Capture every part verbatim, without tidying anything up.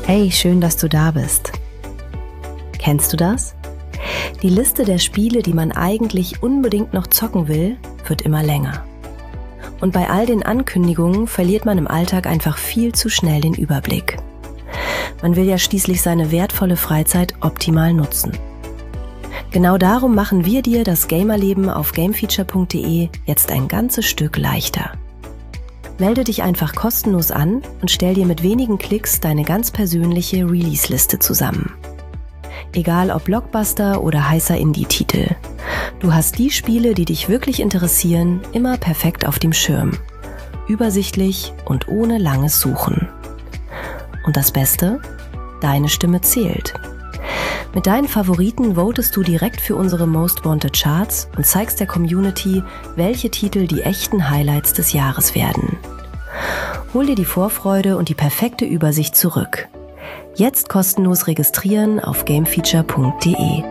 Hey, schön, dass du da bist. Kennst du das? Die Liste der Spiele, die man eigentlich unbedingt noch zocken will, wird immer länger. Und bei all den Ankündigungen verliert man im Alltag einfach viel zu schnell den Überblick. Man will ja schließlich seine wertvolle Freizeit optimal nutzen. Genau darum machen wir dir das Gamerleben auf gamefeature punkt de jetzt ein ganzes Stück leichter. Melde dich einfach kostenlos an und stell dir mit wenigen Klicks deine ganz persönliche Release-Liste zusammen. Egal ob Blockbuster oder heißer Indie-Titel. Du hast die Spiele, die dich wirklich interessieren, immer perfekt auf dem Schirm. Übersichtlich und ohne langes Suchen. Und das Beste? Deine Stimme zählt. Mit deinen Favoriten votest du direkt für unsere Most Wanted Charts und zeigst der Community, welche Titel die echten Highlights des Jahres werden. Hol dir die Vorfreude und die perfekte Übersicht zurück. Jetzt kostenlos registrieren auf gamefeature punkt de.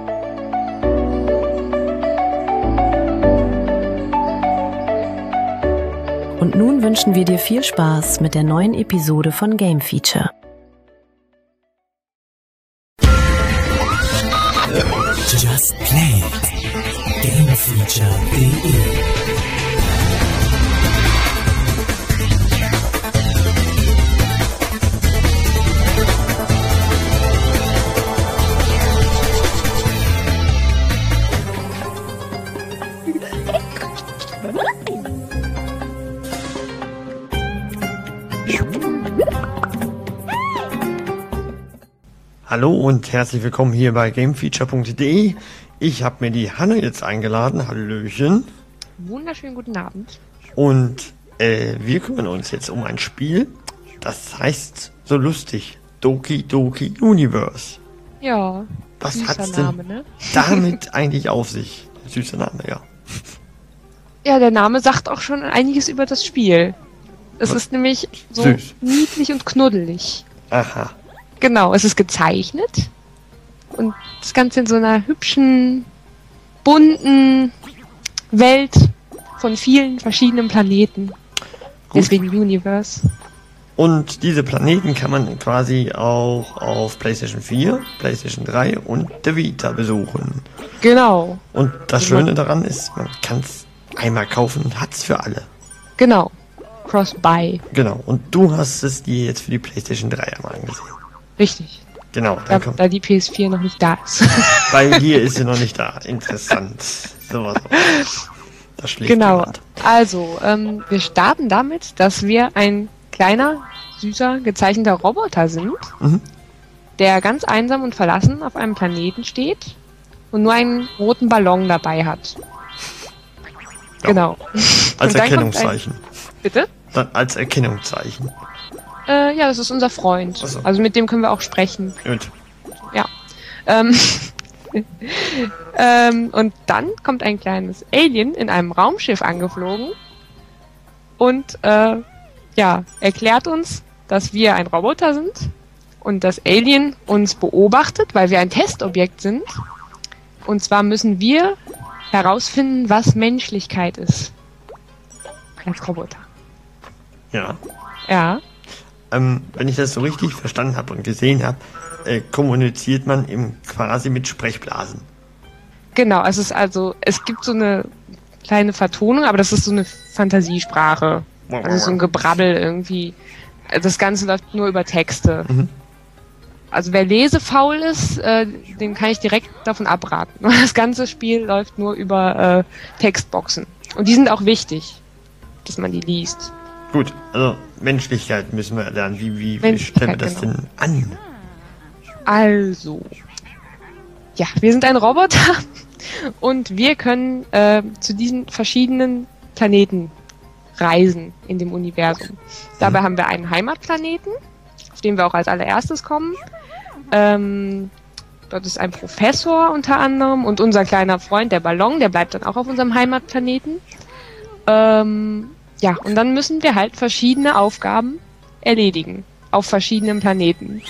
Und nun wünschen wir dir viel Spaß mit der neuen Episode von Game Feature. Just Play it. gamefeature punkt de Hallo und herzlich willkommen hier bei gamefeature punkt de. Ich habe mir die Hanne jetzt eingeladen. Hallöchen. Wunderschönen guten Abend. Und äh, wir kümmern uns jetzt um ein Spiel, das heißt so lustig, Doki Doki Universe. Ja, was süßer hat's denn Name, ne? damit eigentlich auf sich? Süßer Name, ja. Ja, der Name sagt auch schon einiges über das Spiel. Es Was? ist nämlich so Süß. niedlich und knuddelig. Aha. Genau, es ist gezeichnet und das Ganze in so einer hübschen, bunten Welt von vielen verschiedenen Planeten. Gut. Deswegen Universe. Und diese Planeten kann man quasi auch auf PlayStation vier, PlayStation drei und der Vita besuchen. Genau, Und das Schöne daran ist, man kann es einmal kaufen und hat es für alle. genau. Cross-Buy. Genau. Und du hast es dir jetzt für die PlayStation drei einmal angesehen. Richtig. Genau. Da, Dann kommt, da die P S vier noch nicht da ist. bei dir ist sie noch nicht da. Interessant. Sowas. Das schlägt Genau. jemand. Also, ähm, wir starten damit, dass wir ein kleiner, süßer, gezeichneter Roboter sind, Mhm. der ganz einsam und verlassen auf einem Planeten steht und nur einen roten Ballon dabei hat. Ja. Genau. Als Und dann kommt Erkennungszeichen. Ein, bitte? Dann als Erkennungszeichen. Äh, ja, das ist unser Freund. Ach so. Also mit dem können wir auch sprechen. Gut. Ja. Ähm, ähm, und dann kommt ein kleines Alien in einem Raumschiff angeflogen und äh, ja, erklärt uns, dass wir ein Roboter sind und das Alien uns beobachtet, weil wir ein Testobjekt sind. Und zwar müssen wir herausfinden, was Menschlichkeit ist. Als Roboter. Ja. Ja. Ähm, wenn ich das so richtig verstanden habe und gesehen habe, äh, kommuniziert man im quasi mit Sprechblasen. Genau, es ist also, es gibt so eine kleine Vertonung, aber das ist so eine Fantasiesprache. Also so ein Gebrabbel irgendwie. Das Ganze läuft nur über Texte. Mhm. Also wer lesefaul ist, äh, dem kann ich direkt davon abraten. Das ganze Spiel läuft nur über äh, Textboxen. Und die sind auch wichtig, dass man die liest. Gut, also Menschlichkeit müssen wir lernen. Wie, wie, wie Menschlichkeit, stellen wir das genau. denn an? Also, ja, wir sind ein Roboter und wir können äh, zu diesen verschiedenen Planeten reisen in dem Universum. Dabei Mhm. haben wir einen Heimatplaneten, auf den wir auch als allererstes kommen. Ähm, dort ist ein Professor unter anderem und unser kleiner Freund, der Ballon, der bleibt dann auch auf unserem Heimatplaneten. Ähm, ja, und dann müssen wir halt verschiedene Aufgaben erledigen auf verschiedenen Planeten.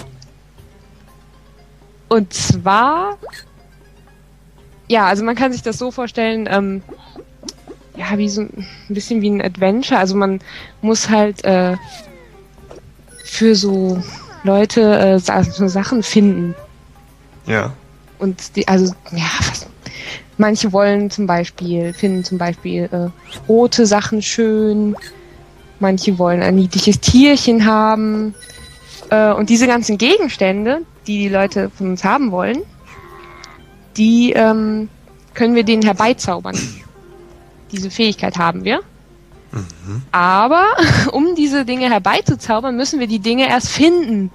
Und zwar, ja, also man kann sich das so vorstellen, ähm, ja, wie so ein bisschen wie ein Adventure. Also man muss halt äh, für so Leute äh, sa- so Sachen finden. Ja. Und die, also, ja, was, manche wollen zum Beispiel, finden zum Beispiel äh, rote Sachen schön, manche wollen ein niedliches Tierchen haben. Äh, und diese ganzen Gegenstände, die die Leute von uns haben wollen, die ähm, können wir denen herbeizaubern. Diese Fähigkeit haben wir. Mhm. Aber um diese Dinge herbeizuzaubern, müssen wir die Dinge erst finden.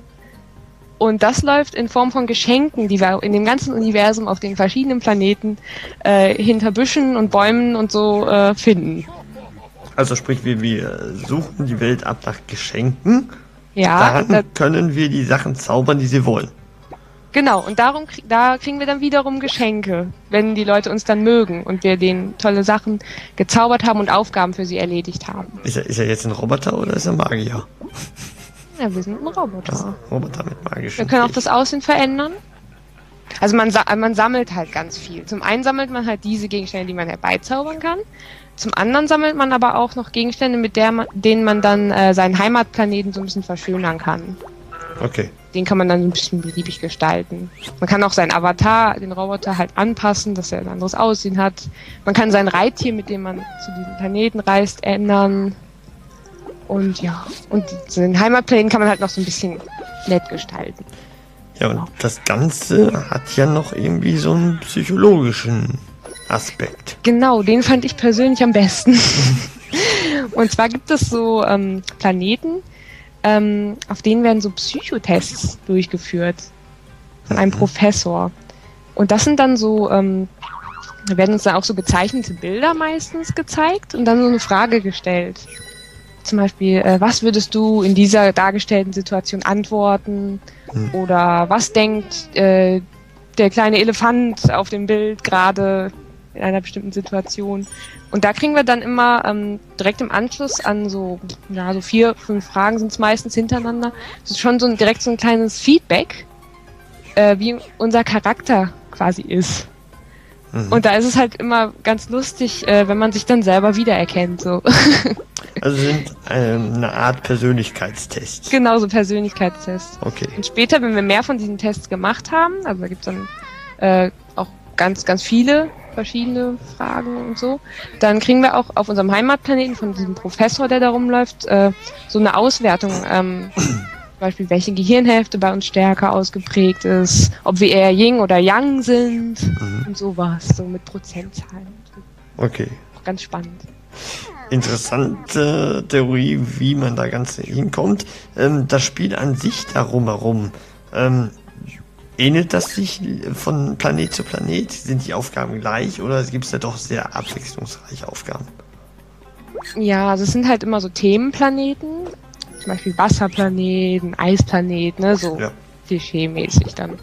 Und das läuft in Form von Geschenken, die wir in dem ganzen Universum auf den verschiedenen Planeten äh, hinter Büschen und Bäumen und so äh, finden. Also sprich, wir, wir suchen die Welt ab nach Geschenken. Ja, Dann da, können wir die Sachen zaubern, die sie wollen. genau. Und darum, krie- da kriegen wir dann wiederum Geschenke, wenn die Leute uns dann mögen und wir denen tolle Sachen gezaubert haben und Aufgaben für sie erledigt haben. Ist er, ist er jetzt ein Roboter oder ist er Magier? Ja, wir sind ein Roboter. Also Roboter mit magischen Wir können auch das Aussehen verändern. Also man, sa- man sammelt halt ganz viel. Zum einen sammelt man halt diese Gegenstände, die man herbeizaubern kann. Zum anderen sammelt man aber auch noch Gegenstände, mit der man, denen man dann äh, seinen Heimatplaneten so ein bisschen verschönern kann. Okay. Den kann man dann ein bisschen beliebig gestalten. Man kann auch seinen Avatar, den Roboter halt anpassen, dass er ein anderes Aussehen hat. Man kann sein Reittier, mit dem man zu diesem Planeten reist, ändern. Und ja, und den Heimatplaneten kann man halt noch so ein bisschen nett gestalten. Ja, und das Ganze hat ja noch irgendwie so einen psychologischen Aspekt. Genau, den fand ich persönlich am besten. Und zwar gibt es so ähm, Planeten, ähm, auf denen werden so Psychotests durchgeführt von einem Professor. Und das sind dann so, ähm, da werden uns dann auch so gezeichnete Bilder meistens gezeigt und dann so eine Frage gestellt. Zum Beispiel, äh, was würdest du in dieser dargestellten Situation antworten? Hm. Oder was denkt äh, der kleine Elefant auf dem Bild gerade in einer bestimmten Situation? Und da kriegen wir dann immer ähm, direkt im Anschluss an so, ja, so vier, fünf Fragen sind es meistens hintereinander. Das ist schon so ein, direkt so ein kleines Feedback, äh, wie unser Charakter quasi ist. Mhm. Und da ist es halt immer ganz lustig, äh, wenn man sich dann selber wiedererkennt. So. Also sind ähm, eine Art Persönlichkeitstest. Genau, so Persönlichkeitstests. Okay. Und später, wenn wir mehr von diesen Tests gemacht haben, also da gibt's dann äh, auch ganz, ganz viele verschiedene Fragen und so, dann kriegen wir auch auf unserem Heimatplaneten von diesem Professor, der da rumläuft, äh, so eine Auswertung. Ähm, zum Beispiel, welche Gehirnhälfte bei uns stärker ausgeprägt ist, ob wir eher Yin oder Yang sind Mhm. und sowas, so mit Prozentzahlen. Okay. Auch ganz spannend. Interessante Theorie, wie man da ganz hinkommt. Ähm, das Spiel an sich darum herum, ähm, ähnelt das sich von Planet zu Planet? Sind die Aufgaben gleich oder gibt es da doch sehr abwechslungsreiche Aufgaben? Ja, also es sind halt immer so Themenplaneten, zum Beispiel Wasserplaneten, Eisplanet, ne, so Ja. klischee-mäßig dann.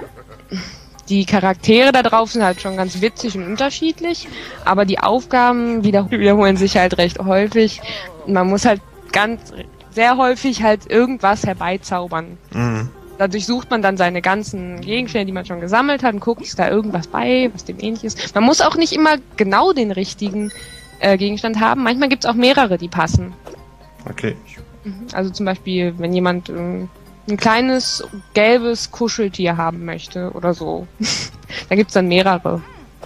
Die Charaktere da drauf sind halt schon ganz witzig und unterschiedlich, aber die Aufgaben wiederh- wiederholen sich halt recht häufig. Man muss halt ganz, sehr häufig halt irgendwas herbeizaubern. Mhm. Dadurch sucht man dann seine ganzen Gegenstände, die man schon gesammelt hat und guckt, ist da irgendwas bei, was dem ähnlich ist. Man muss auch nicht immer genau den richtigen äh, Gegenstand haben. Manchmal gibt es auch mehrere, die passen. Okay. Also zum Beispiel, wenn jemand ähm, ein kleines gelbes Kuscheltier haben möchte oder so. Da gibt's dann mehrere.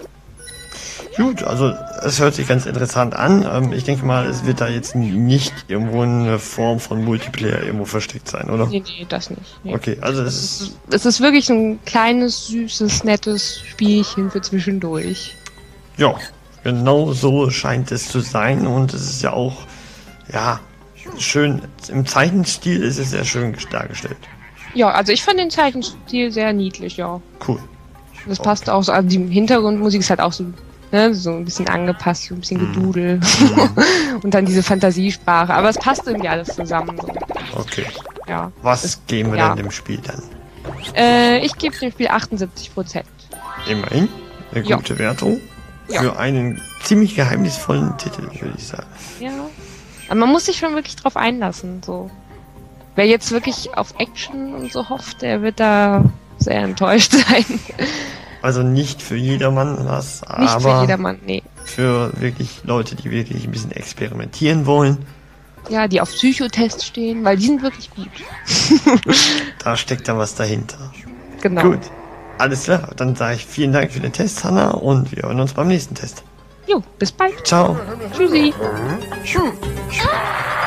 Gut, also es hört sich ganz interessant an. Ähm, ich denke mal, es wird da jetzt nicht irgendwo eine Form von Multiplayer irgendwo versteckt sein, oder? Nee, nee, das nicht. Nee. Okay, also es Es ist ist, es ist wirklich ein kleines, süßes, nettes Spielchen für zwischendurch. ja, genau so scheint es zu sein und es ist ja auch, ja, schön, im Zeichenstil ist es sehr schön dargestellt. Ja, also ich fand den Zeichenstil sehr niedlich, ja. Cool. Das passt auch so, also die Hintergrundmusik ist halt auch so, ne, so ein bisschen angepasst, so ein bisschen Gedudel. Und dann diese Fantasiesprache. Aber es passt irgendwie alles zusammen. So. Okay. Ja. Was Es- geben wir ja. denn dem Spiel dann? Äh, ich gebe dem Spiel achtundsiebzig Prozent. Immerhin eine Ja. gute Wertung Ja. für einen ziemlich geheimnisvollen Titel, würde ich sagen. Ja. Aber man muss sich schon wirklich drauf einlassen. So. Wer jetzt wirklich auf Action und so hofft, der wird da sehr enttäuscht sein. Also nicht für jedermann was, Nicht aber für jedermann, nee. für wirklich Leute, die wirklich ein bisschen experimentieren wollen. Ja, die auf Psychotests stehen, weil die sind wirklich gut. Da steckt dann was dahinter. Genau. Gut, alles klar. Dann sage ich vielen Dank für den Test, Hanna, und wir hören uns beim nächsten Test. Jo, bis bald. Ciao. Tschüssi. Hm?